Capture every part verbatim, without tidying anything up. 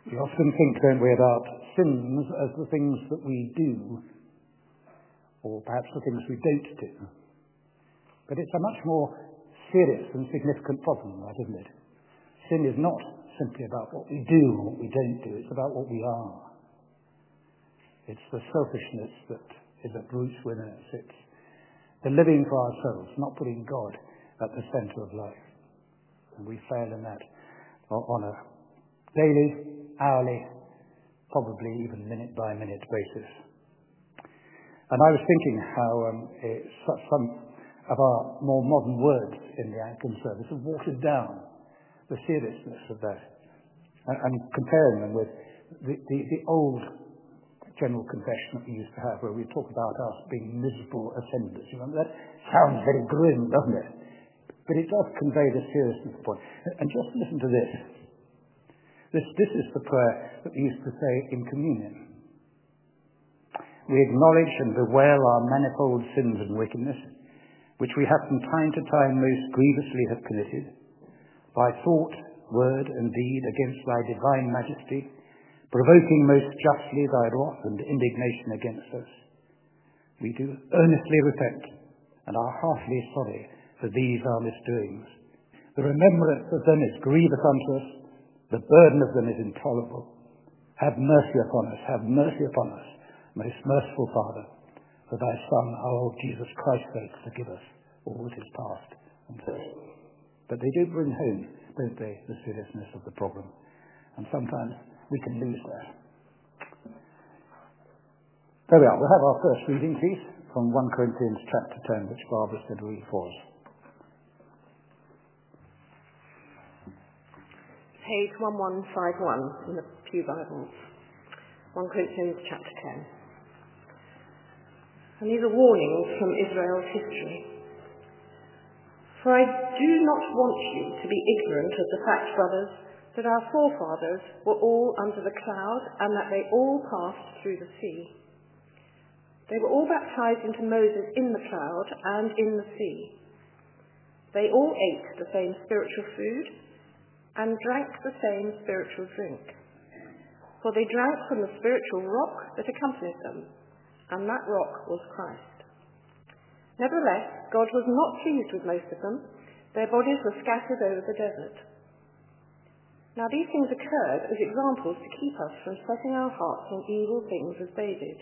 We often think, don't we, about sins as the things that we do, or perhaps the things we don't do. But it's a much more serious and significant problem, that, isn't it? Sin is not simply about what we do or what we don't do. It's about what we are. It's the selfishness that is at root within us. It's the living for ourselves, not putting God at the centre of life. And we fail in that on a daily, hourly, probably even minute-by-minute basis. And I was thinking how um, it, some of our more modern words in the Anglican service have watered down the seriousness of that, and, and comparing them with the, the, the old general confession that we used to have, where we talk about us being miserable offenders. You remember that? Sounds very grim, doesn't it? But it does convey the seriousness of the point. And just listen to this. This, this is the prayer that we used to say in communion. We acknowledge and bewail our manifold sins and wickedness, which we have from time to time most grievously have committed, by thought, word, and deed against thy divine majesty, provoking most justly thy wrath and indignation against us. We do earnestly repent, and are heartily sorry for these our misdoings. The remembrance of them is grievous unto us, the burden of them is intolerable. Have mercy upon us, have mercy upon us, most merciful Father, for thy Son, our Lord Jesus Christ's sake, forgive us all that is past and present. But they do bring home, don't they, the seriousness of the problem. And sometimes we can lose that. There we are. We'll have our first reading, please, from First Corinthians chapter ten, which Barbara said read for us. Page one one five one in the Pew Bibles. First Corinthians chapter ten. And these are warnings from Israel's history. For I do not want you to be ignorant of the fact, brothers, that our forefathers were all under the cloud, and that they all passed through the sea. They were all baptized into Moses in the cloud and in the sea. They all ate the same spiritual food and drank the same spiritual drink. For they drank from the spiritual rock that accompanied them, and that rock was Christ. Nevertheless, God was not pleased with most of them. Their bodies were scattered over the desert. Now these things occurred as examples to keep us from setting our hearts on evil things as they did.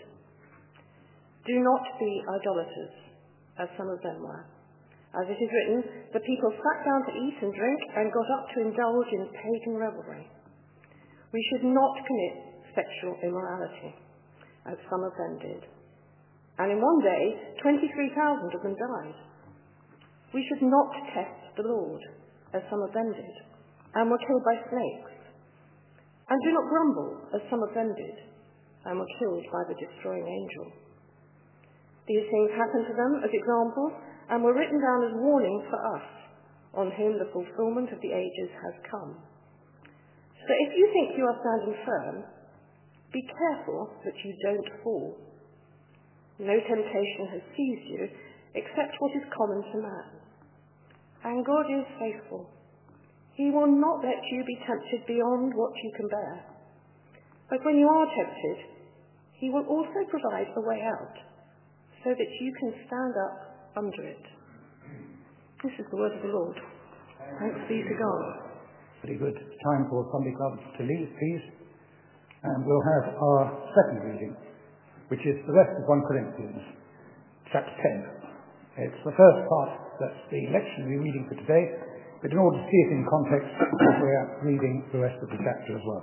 Do not be idolaters, as some of them were. As it is written, the people sat down to eat and drink and got up to indulge in pagan revelry. We should not commit sexual immorality, as some of them did. And in one day, twenty-three thousand of them died. We should not test the Lord, as some of them did, and were killed by snakes. And do not grumble, as some of them did, and were killed by the destroying angel. These things happened to them as examples, and were written down as warnings for us, on whom the fulfillment of the ages has come. So if you think you are standing firm, be careful that you don't fall. No temptation has seized you, except what is common to man. And God is faithful. He will not let you be tempted beyond what you can bear. But when you are tempted, he will also provide a way out, so that you can stand up under it. This is the word of the Lord. Thanks be to God. Very good. It's time for Sunday clubs to leave, please. And we'll have our second reading, which is the rest of First Corinthians, chapter ten. It's the first part, that's the lectionary reading for today, but in order to see it in context, we're reading the rest of the chapter as well.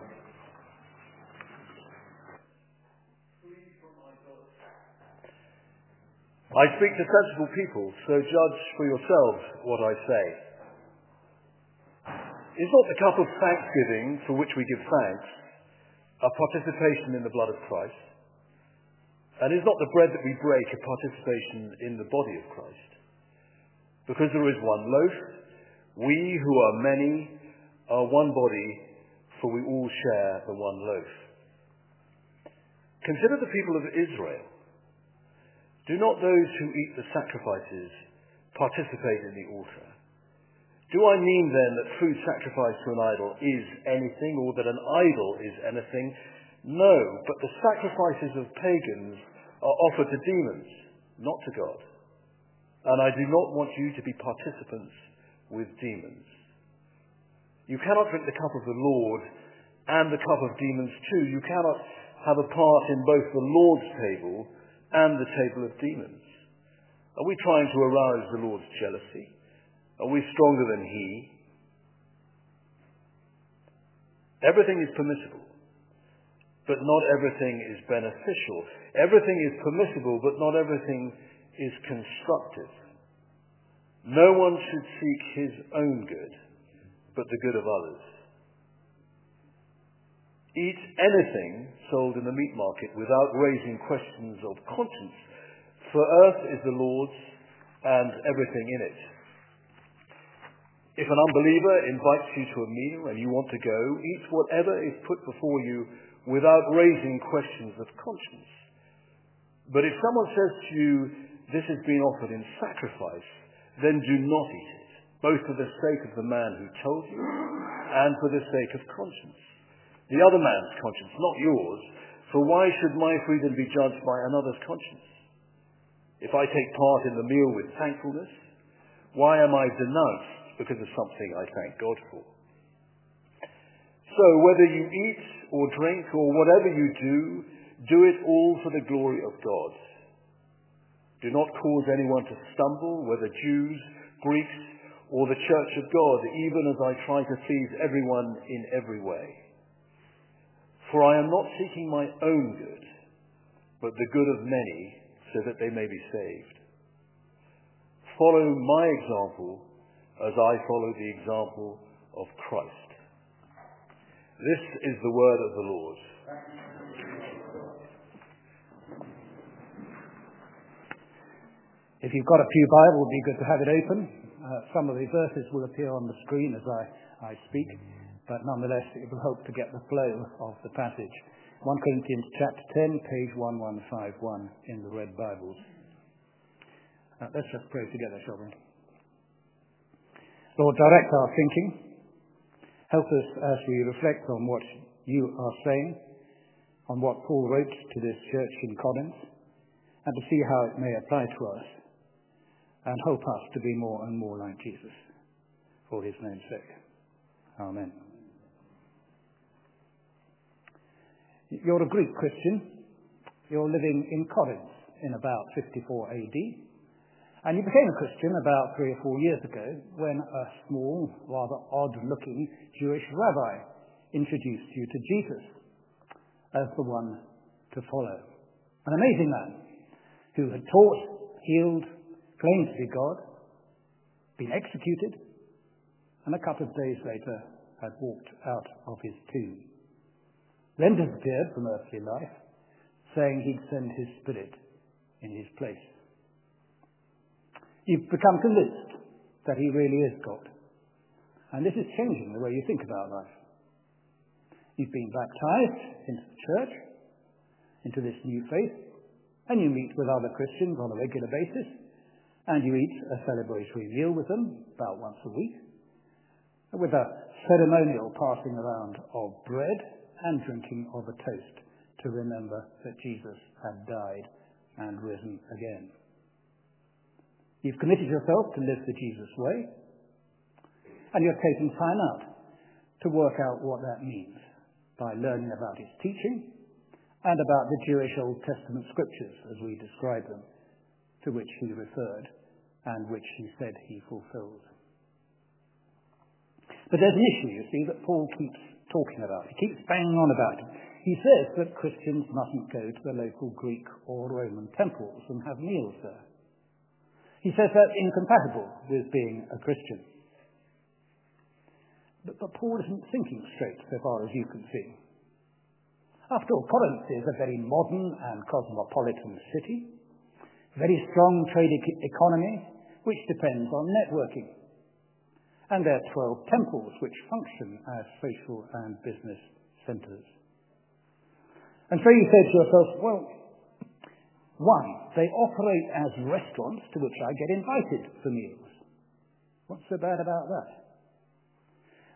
I speak to sensible people, so judge for yourselves what I say. Is not the cup of thanksgiving for which we give thanks a participation in the blood of Christ? And is not the bread that we break a participation in the body of Christ? Because there is one loaf, we who are many are one body, for we all share the one loaf. Consider the people of Israel. Do not those who eat the sacrifices participate in the altar? Do I mean then that food sacrificed to an idol is anything, or that an idol is anything? No, but the sacrifices of pagans are offered to demons, not to God. And I do not want you to be participants with demons. You cannot drink the cup of the Lord and the cup of demons too. You cannot have a part in both the Lord's table and the table of demons. Are we trying to arouse the Lord's jealousy? Are we stronger than he? Everything is permissible, but not everything is beneficial. Everything is permissible, but not everything is constructive. No one should seek his own good, but the good of others. Eat anything sold in the meat market without raising questions of conscience, for earth is the Lord's and everything in it. If an unbeliever invites you to a meal and you want to go, eat whatever is put before you without raising questions of conscience. But if someone says to you, this has been offered in sacrifice, then do not eat it, both for the sake of the man who told you and for the sake of conscience. The other man's conscience, not yours, for why should my freedom be judged by another's conscience? If I take part in the meal with thankfulness, why am I denounced because of something I thank God for? So whether you eat or drink or whatever you do, do it all for the glory of God. Do not cause anyone to stumble, whether Jews, Greeks, or the church of God, even as I try to please everyone in every way. For I am not seeking my own good, but the good of many, so that they may be saved. Follow my example as I follow the example of Christ. This is the word of the Lord. If you've got a few Bibles, it would be good to have it open. Uh, some of the verses will appear on the screen as I, I speak, but nonetheless it will help to get the flow of the passage. First Corinthians chapter ten, page one one five one in the red Bibles. Uh, let's just pray together, shall we? Lord, direct our thinking. Help us as we reflect on what you are saying, on what Paul wrote to this church in Corinth, and to see how it may apply to us, and help us to be more and more like Jesus, for his name's sake. Amen. You're a Greek Christian. You're living in Corinth in about fifty-four A D, and you became a Christian about three or four years ago when a small, rather odd-looking Jewish rabbi introduced you to Jesus as the one to follow. An amazing man who had taught, healed, claimed to be God, been executed, and a couple of days later had walked out of his tomb. Then disappeared from earthly life, saying he'd send his Spirit in his place. You've become convinced that he really is God. And this is changing the way you think about life. You've been baptized into the church, into this new faith, and you meet with other Christians on a regular basis, and you eat a celebratory meal with them about once a week, with a ceremonial passing around of bread and drinking of a toast to remember that Jesus had died and risen again. You've committed yourself to live the Jesus way, and you're taking time out to work out what that means by learning about his teaching and about the Jewish Old Testament scriptures as we describe them, to which he referred and which he said he fulfilled. But there's an issue, you see, that Paul keeps talking about. He keeps banging on about it. He says that Christians mustn't go to the local Greek or Roman temples and have meals there. He says that's incompatible with being a Christian. But, but Paul isn't thinking straight so far as you can see. After all, Corinth is a very modern and cosmopolitan city, very strong trade e- economy, which depends on networking. And there are twelve temples which function as social and business centres. And so you say to yourself, well, one, they operate as restaurants to which I get invited for meals. What's so bad about that?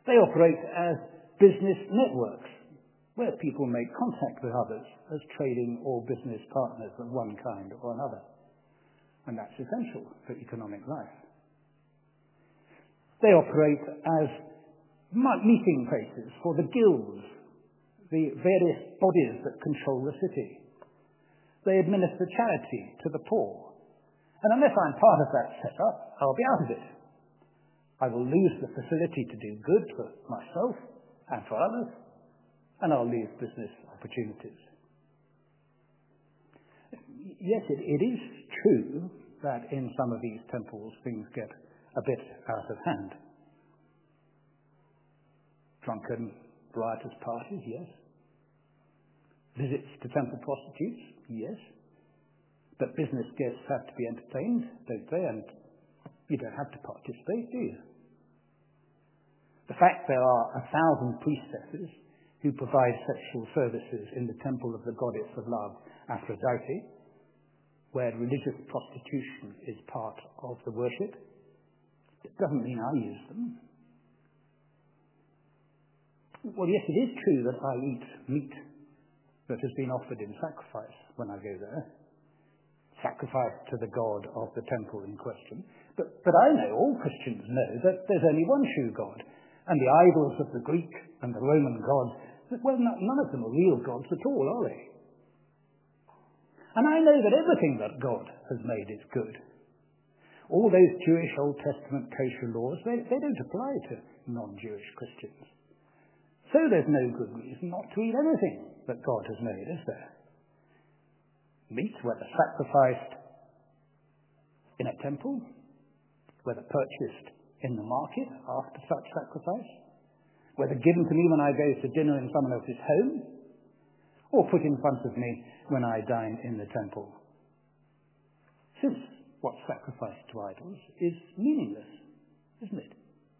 They operate as business networks, where people make contact with others as trading or business partners of one kind or another. And that's essential for economic life. They operate as meeting places for the guilds, the various bodies that control the city. They administer charity to the poor. And unless I'm part of that setup, I'll be out of it. I will lose the facility to do good for myself and for others, and I'll lose business opportunities. Yes, it, it is true that in some of these temples things get a bit out of hand. Drunken, riotous parties, yes. Visits to temple prostitutes, yes. But business guests have to be entertained, don't they? And you don't have to participate, do you? The fact there are a thousand priestesses who provide sexual services in the temple of the goddess of love, Aphrodite, where religious prostitution is part of the worship, it doesn't mean I use them. Well, yes, it is true that I eat meat that has been offered in sacrifice when I go there, sacrifice to the god of the temple in question. But, but I know, all Christians know, that there's only one true God, and the idols of the Greek and the Roman gods, well, none of them are real gods at all, are they? And I know that everything that God has made is good. All those Jewish Old Testament kosher laws, they, they don't apply to non-Jewish Christians. So there's no good reason not to eat anything that God has made, is there? Meat, whether sacrificed in a temple, whether purchased in the market after such sacrifice, whether given to me when I go to dinner in someone else's home, or put in front of me when I dine in the temple. Since what's sacrificed to idols is meaningless, isn't it?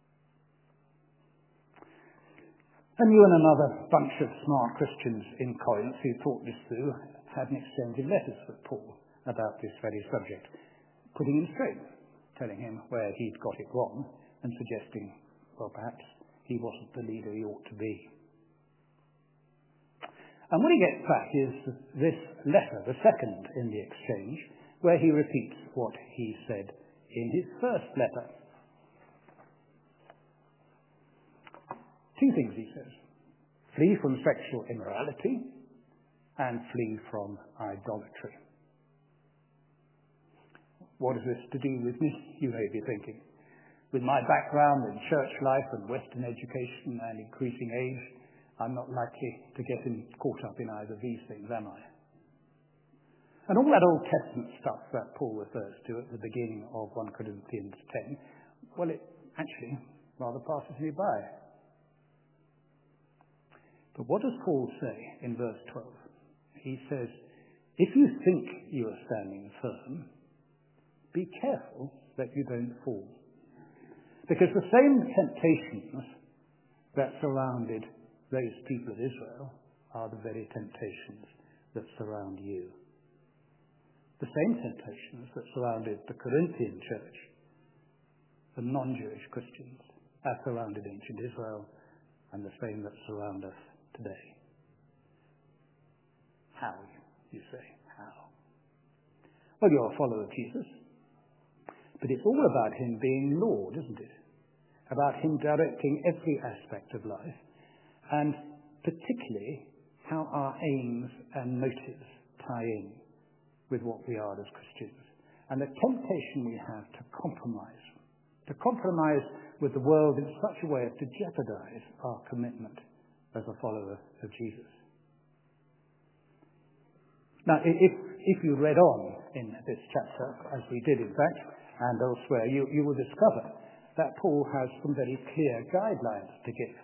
And you and another bunch of smart Christians in Corinth who thought this through had an exchange of letters with Paul about this very subject, putting him straight, telling him where he'd got it wrong and suggesting, well, perhaps he wasn't the leader he ought to be. And what he gets back is this letter, the second in the exchange, where he repeats what he said in his first letter. Two things he says. Flee from sexual immorality and flee from idolatry. What is this to do with me, you may be thinking? With my background in church life and Western education and increasing age, I'm not likely to get in, caught up in either of these things, am I? And all that Old Testament stuff that Paul refers to at the beginning of First Corinthians ten, well, it actually rather passes me by. But what does Paul say in verse twelve? He says, if you think you are standing firm, be careful that you don't fall. Because the same temptations that surrounded those people of Israel are the very temptations that surround you. The same temptations that surrounded the Corinthian church, the non-Jewish Christians, have surrounded ancient Israel, and the same that surround us today. How, you say? How? Well, you're a follower of Jesus. But it's all about him being Lord, isn't it? About him directing every aspect of life, and particularly how our aims and motives tie in with what we are as Christians. And the temptation we have to compromise, to compromise with the world in such a way as to jeopardize our commitment as a follower of Jesus. Now, if, if you read on in this chapter, as we did in fact, and elsewhere, you, you will discover that Paul has some very clear guidelines to give.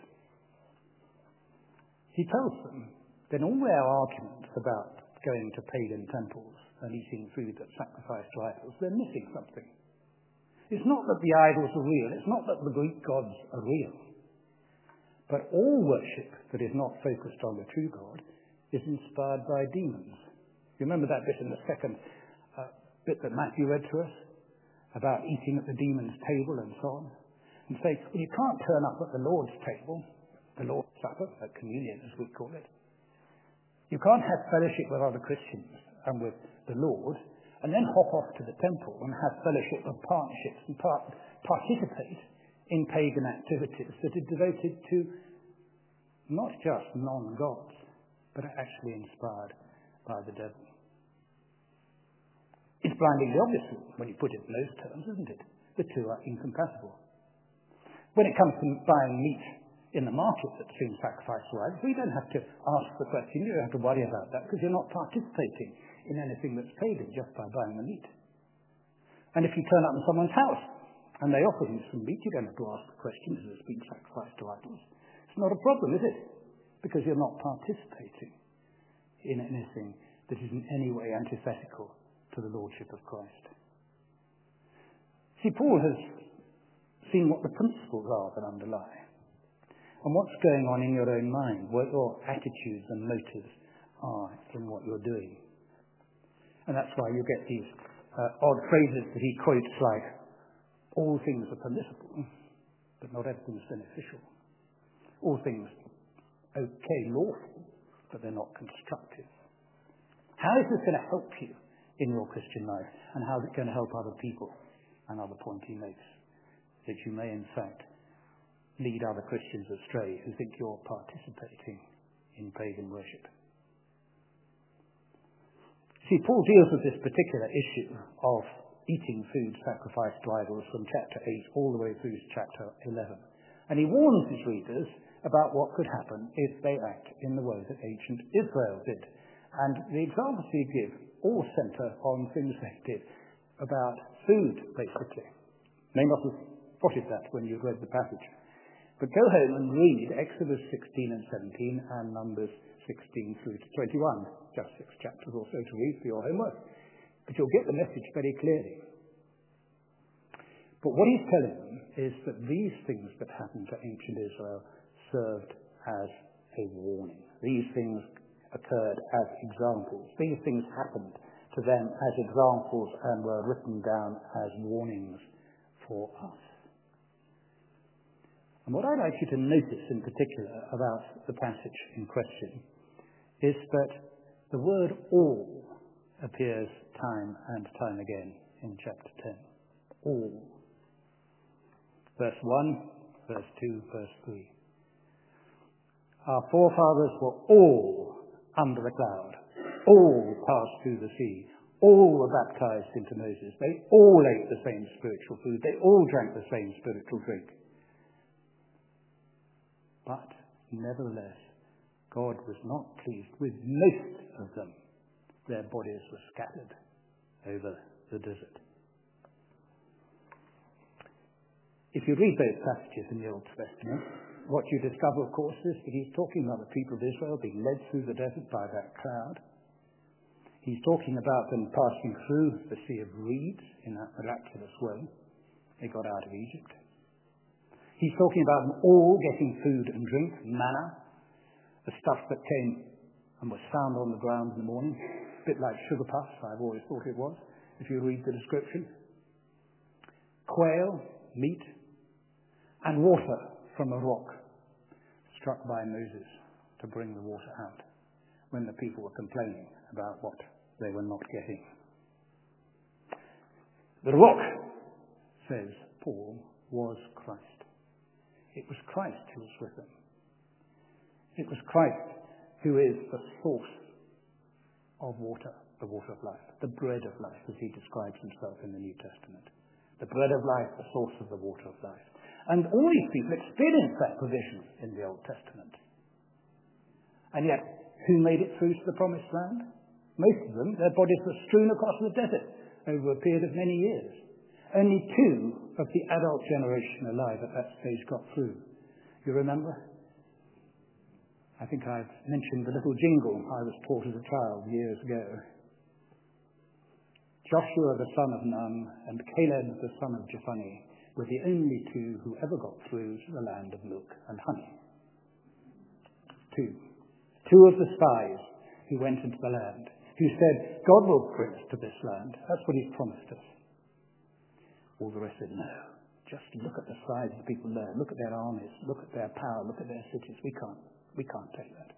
He tells them that all their arguments about going to pagan temples and eating food that's sacrificed to idols, they're missing something. It's not that the idols are real, it's not that the Greek gods are real, but all worship that is not focused on the true God is inspired by demons. You remember that bit in the second uh, bit that Matthew read to us? About eating at the demon's table and so on. and say, well, you can't turn up at the Lord's table, the Lord's Supper, at communion as we call it. You can't have fellowship with other Christians and with the Lord and then hop off to the temple and have fellowship and partnerships and part- participate in pagan activities that are devoted to not just non-gods, but are actually inspired by the devil. It's blindingly obvious when you put it in those terms, isn't it? The two are incompatible. When it comes to buying meat in the market that's been sacrificed to idols, we don't have to ask the question, you don't have to worry about that, because you're not participating in anything that's pagan just by buying the meat. And if you turn up in someone's house and they offer you some meat, you don't have to ask the question, has it been sacrificed to idols? It's not a problem, is it? Because you're not participating in anything that is in any way antithetical to the Lordship of Christ. See, Paul has seen what the principles are that underlie, and what's going on in your own mind, what your attitudes and motives are in what you're doing. And that's why you get these uh, odd phrases that he quotes like, all things are permissible, but not everything's beneficial. All things okay, lawful, but they're not constructive. How is this going to help you in your Christian life? And how is it going to help other people? Another point he makes, that you may in fact lead other Christians astray who think you're participating in pagan worship. See, Paul deals with this particular issue of eating food sacrificed to idols from chapter eight all the way through to chapter eleven. And he warns his readers about what could happen if they act in the way that ancient Israel did. And the examples he gives all centre on things they did about food, basically. You may not have spotted that when you read the passage. But go home and read Exodus sixteen and seventeen and Numbers sixteen through to twenty-one. Just six chapters or so to read for your homework. But you'll get the message very clearly. But what he's telling them is that these things that happened to ancient Israel served as a warning. These things occurred as examples. These things happened to them as examples and were written down as warnings for us. And what I'd like you to notice in particular about the passage in question is that the word all appears time and time again in chapter ten. All. Verse one, verse two, verse three. Our forefathers were all under the cloud. All passed through the sea. All were baptized into Moses. They all ate the same spiritual food. They all drank the same spiritual drink. But, nevertheless, God was not pleased with most of them. Their bodies were scattered over the desert. If you read those passages in the Old Testament, what you discover, of course, is that he's talking about the people of Israel being led through the desert by that cloud. He's talking about them passing through the Sea of Reeds in that miraculous way. They got out of Egypt. He's talking about them all getting food and drink, manna, the stuff that came and was found on the ground in the morning, a bit like sugar puffs, I've always thought it was, if you read the description. Quail, meat, and water from a rock struck by Moses to bring the water out when the people were complaining about what they were not getting. The rock, says Paul, was Christ. It was Christ who was with them. It was Christ who is the source of water, the water of life, the bread of life, as he describes himself in the New Testament. The bread of life, the source of the water of life. And all these people experienced that provision in the Old Testament. And yet, who made it through to the promised land? Most of them, their bodies were strewn across the desert over a period of many years. Only two of the adult generation alive at that stage got through. You remember? I think I've mentioned the little jingle I was taught as a child years ago. Joshua the son of Nun and Caleb the son of Jephunneh were the only two who ever got through to the land of milk and honey. Two. Two of the spies who went into the land, who said, God will bring us to this land. That's what he's promised us. All the rest said, no. Just look at the size of the people there. Look at their armies. Look at their power. Look at their cities. We can't. We can't take that.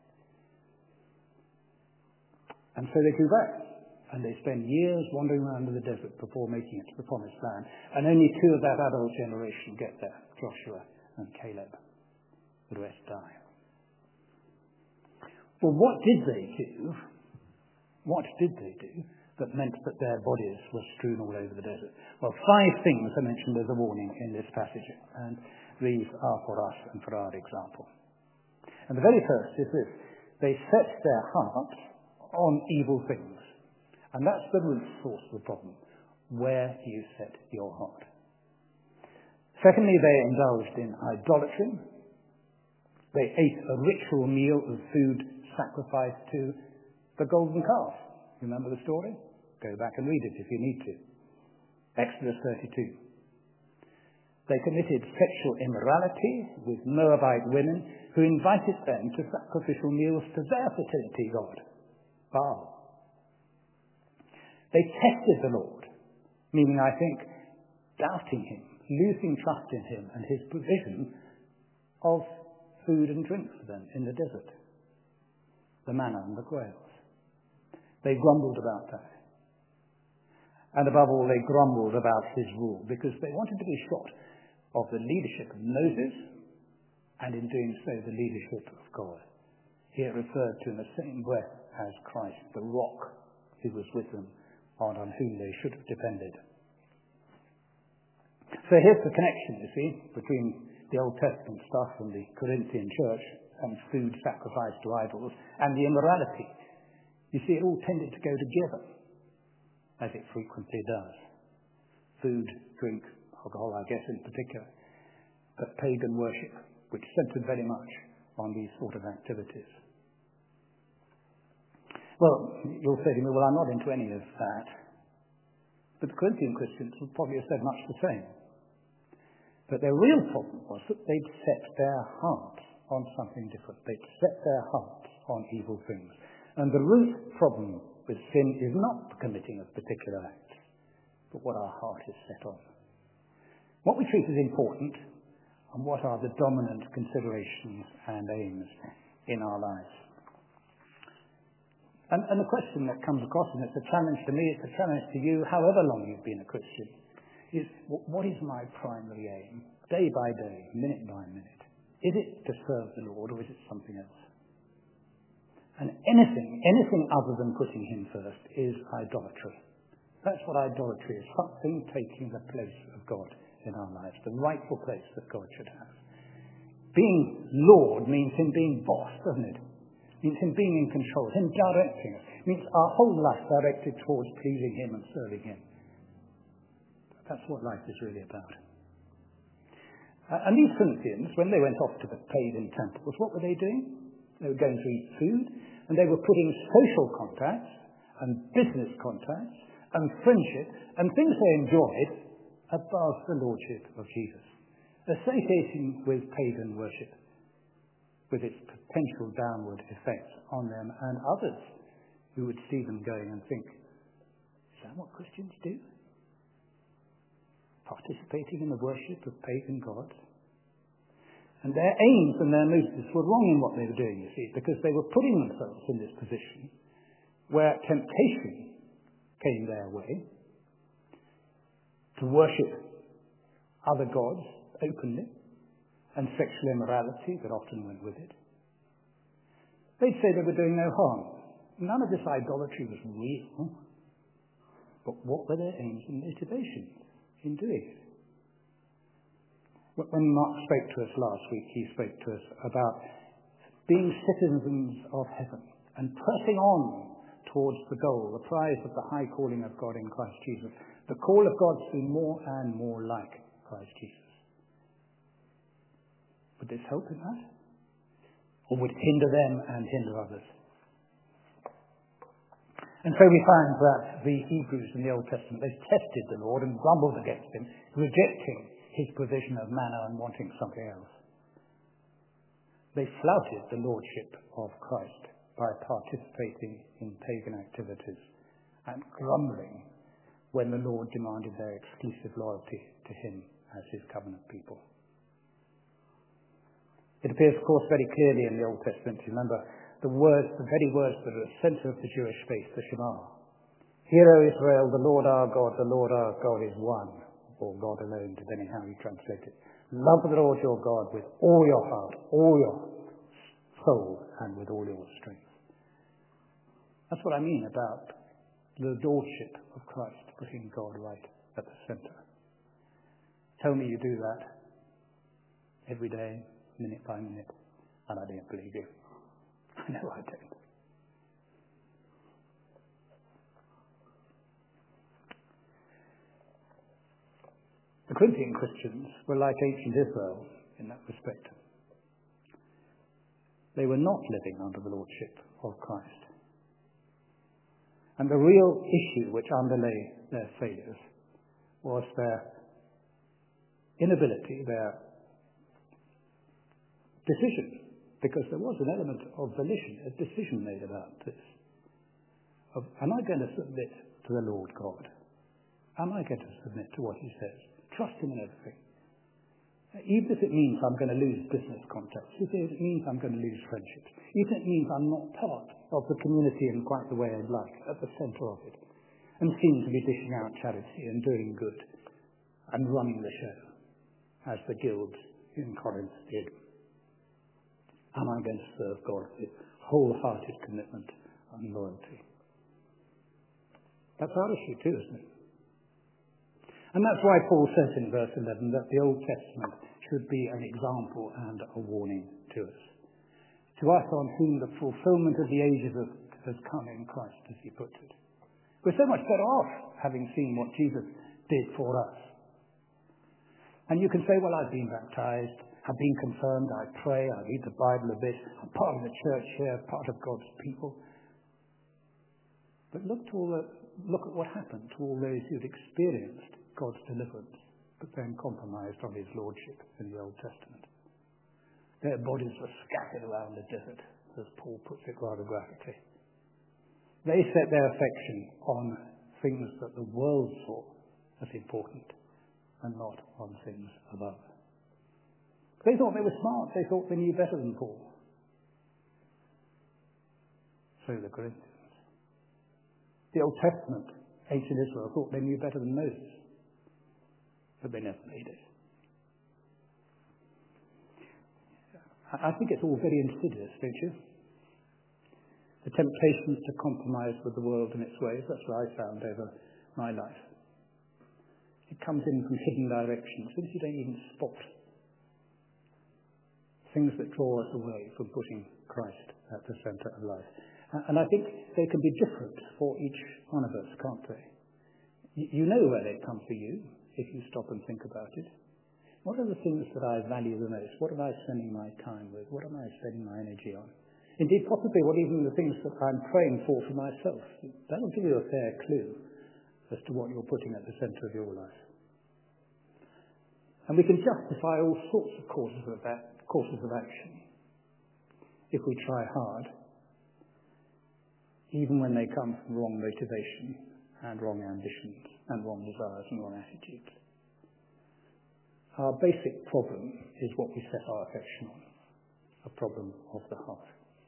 And so they go back. And they spend years wandering around in the desert before making it to the promised land. And only two of that adult generation get there, Joshua and Caleb. The rest die. Well, what did they do? What did they do that meant that their bodies were strewn all over the desert? Well, five things are mentioned as a warning in this passage, and these are for us and for our example. And the very first is this: they set their hearts on evil things. And that's the root source of the problem. Where do you set your heart? Secondly, they indulged in idolatry. They ate a ritual meal of food sacrificed to the golden calf. Remember the story? Go back and read it if you need to. Exodus thirty-two. They committed sexual immorality with Moabite women who invited them to sacrificial meals to their fertility god, Baal. They tested the Lord, meaning, I think, doubting him, losing trust in him and his provision of food and drink for them in the desert, the manna and the quails. They grumbled about that. And above all, they grumbled about his rule because they wanted to be short of the leadership of Moses and, in doing so, the leadership of God. Here referred to in the same breath as Christ, the rock who was with them, on whom they should have depended. So here's the connection, you see, between the Old Testament stuff and the Corinthian church and food sacrificed to idols and the immorality. You see, it all tended to go together, as it frequently does. Food, drink, alcohol, I guess, in particular, but pagan worship, which centered very much on these sort of activities. Well, you'll say to me, well, I'm not into any of that. But the Corinthian Christians would probably have said much the same. But their real problem was that they'd set their hearts on something different. They'd set their hearts on evil things. And the root problem with sin is not the committing of particular acts, but what our heart is set on. What we treat as important, and what are the dominant considerations and aims in our lives. And, and the question that comes across, and it's a challenge to me, it's a challenge to you, however long you've been a Christian, is what is my primary aim, day by day, minute by minute? Is it to serve the Lord, or is it something else? And anything, anything other than putting him first is idolatry. That's what idolatry is, something taking the place of God in our lives, the rightful place that God should have. Being Lord means him being boss, doesn't it? Means him being in control, him directing us. It means our whole life directed towards pleasing him and serving him. That's what life is really about. Uh, and these Corinthians, when they went off to the pagan temples, what were they doing? They were going to eat food, and they were putting social contacts and business contacts and friendship and things they enjoyed above the lordship of Jesus, associating with pagan worship, with its potential downward effects on them and others who would see them going and think, is that what Christians do? Participating in the worship of pagan gods? And their aims and their motives were wrong in what they were doing, you see, because they were putting themselves in this position where temptation came their way to worship other gods openly, and sexual immorality that often went with it. They'd say they were doing no harm. None of this idolatry was real. But what were their aims and motivations in doing it? When Mark spoke to us last week, he spoke to us about being citizens of heaven and pressing on towards the goal, the prize of the high calling of God in Christ Jesus, the call of God to be more and more like Christ Jesus. Would this help in that? Or would it hinder them and hinder others? And so we find that the Hebrews in the Old Testament, they tested the Lord and grumbled against him, rejecting his provision of manna and wanting something else. They flouted the lordship of Christ by participating in pagan activities and grumbling when the Lord demanded their exclusive loyalty to him as his covenant people. It appears, of course, very clearly in the Old Testament. Remember, the words, the very words that are at the centre of the Jewish faith, the Shema. Hear, O Israel, the Lord our God, the Lord our God is one, or God alone, depending how you translate it. Love the Lord your God with all your heart, all your soul, and with all your strength. That's what I mean about the lordship of Christ, putting God right at the centre. Tell me you do that every day, minute by minute, and I don't believe you. I know I don't. The Corinthian Christians were like ancient Israel in that respect. They were not living under the lordship of Christ. And the real issue which underlay their failures was their inability, their decision, because there was an element of volition, a decision made about this. Of, am I going to submit to the Lord God? Am I going to submit to what he says? Trust him in everything. Even if it means I'm going to lose business contacts, even if it means I'm going to lose friendships, even if it means I'm not part of the community in quite the way I'd like, at the centre of it, and seem to be dishing out charity and doing good and running the show, as the guilds in Corinth did. Am I going to serve God with wholehearted commitment and loyalty? That's our issue too, isn't it? And that's why Paul says in verse eleven that the Old Testament should be an example and a warning to us. To us on whom the fulfillment of the ages has come in Christ, as he puts it. We're so much better off having seen what Jesus did for us. And you can say, well, I've been baptized, I've been confirmed, I pray, I read the Bible a bit, I'm part of the church here, part of God's people. But look, to all the, look at what happened to all those who'd experienced God's deliverance, but then compromised on his lordship in the Old Testament. Their bodies were scattered around the desert, as Paul puts it rather graphically. They set their affection on things that the world saw as important and not on things above. They thought they were smart. They thought they knew better than Paul. So the Corinthians. The Old Testament, ancient Israel, thought they knew better than Moses. But they never made it. I think it's all very insidious, don't you? The temptations to compromise with the world and its ways, that's what I found over my life. It comes in from hidden directions, things you don't even spot. Things that draw us away from putting Christ at the centre of life. And I think they can be different for each one of us, can't they? You know where they come for you, if you stop and think about it. What are the things that I value the most? What am I spending my time with? What am I spending my energy on? Indeed, possibly what even the things that I'm praying for for myself. That will give you a fair clue as to what you're putting at the centre of your life. And we can justify all sorts of courses of, that, courses of action if we try hard, even when they come from wrong motivation and wrong ambitions and wrong desires and wrong attitudes. Our basic problem is what we set our affection on, a problem of the heart.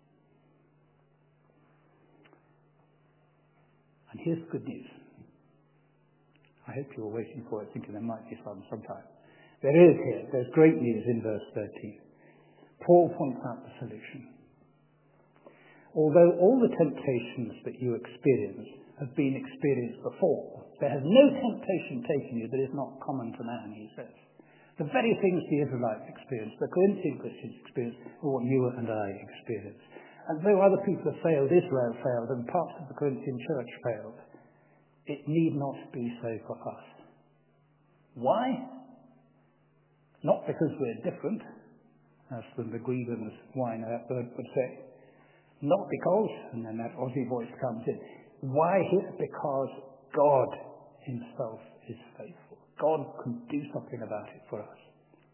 And here's the good news. I hope you were waiting for it, thinking there might be some sometime. There is here, there's great news in verse thirteen. Paul points out the solution. Although all the temptations that you experience have been experienced before, there has no temptation taken you that is not common to man, he says. The very things the Israelites experienced, the Corinthian Christians experienced, are what you and I experience. And though other people have failed, Israel failed, and parts of the Corinthian church failed, it need not be so for us. Why? Not because we're different, as the McGuigan's wine bird would say. Not because, and then that Aussie voice comes in. Why here? Because God himself is faithful. God can do something about it for us.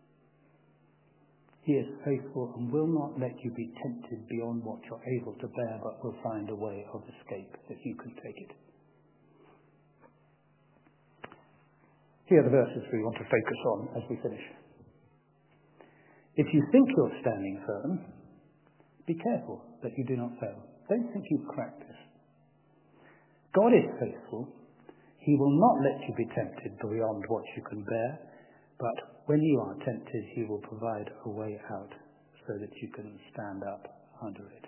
He is faithful and will not let you be tempted beyond what you're able to bear, but will find a way of escape if you can take it. Here are the verses we want to focus on as we finish. If you think you're standing firm, be careful that you do not fail. Don't think you've cracked this. God is faithful. He will not let you be tempted beyond what you can bear, but when you are tempted, he will provide a way out so that you can stand up under it.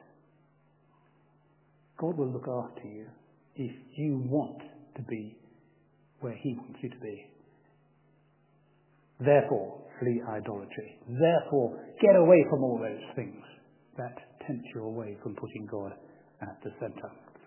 God will look after you if you want to be where he wants you to be. Therefore, flee idolatry. Therefore, get away from all those things that tempt you away from putting God at the centre.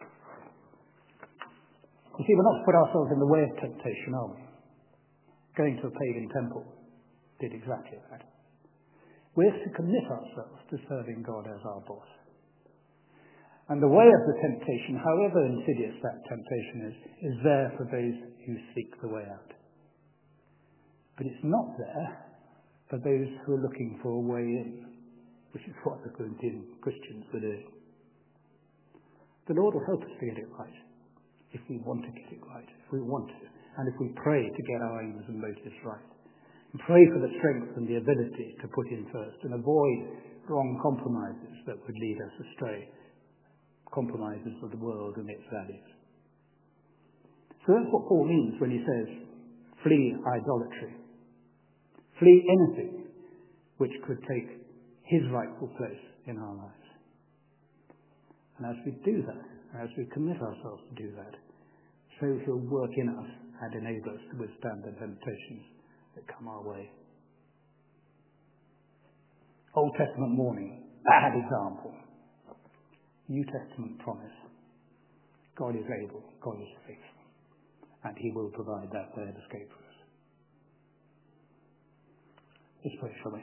You see, we're not to put ourselves in the way of temptation, are we? Going to a pagan temple did exactly that. We're to commit ourselves to serving God as our boss. And the way of the temptation, however insidious that temptation is, is there for those who seek the way out. But it's not there for those who are looking for a way in, which is what the Corinthian Christians were doing. The Lord will help us to get it right, if we want to get it right, if we want to, and if we pray to get our aims and motives right. And pray for the strength and the ability to put in first and avoid wrong compromises that would lead us astray, compromises of the world and its values. So that's what Paul means when he says, flee idolatry. Flee anything which could take his rightful place in our lives. And as we do that, as we commit ourselves to do that, so he'll work in us and enable us to withstand the temptations that come our way. Old Testament warning, bad example. New Testament promise. God is able, God is faithful, and he will provide that way of escape for us. Let's pray, shall we?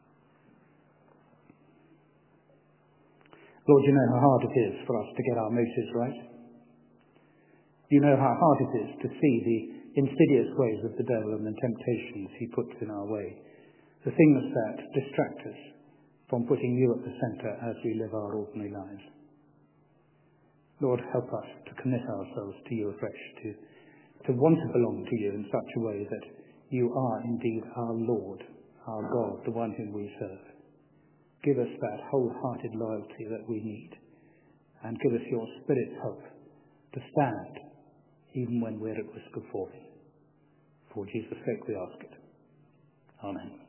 Lord, you know how hard it is for us to get our motives right. You know how hard it is to see the insidious ways of the devil and the temptations he puts in our way, the things that distract us from putting you at the centre as we live our ordinary lives. Lord, help us to commit ourselves to you afresh, to, to want to belong to you in such a way that you are indeed our Lord, our God, the one whom we serve. Give us that wholehearted loyalty that we need, and give us your Spirit's help to stand even when we're at risk of falling. For Jesus' sake we ask it. Amen.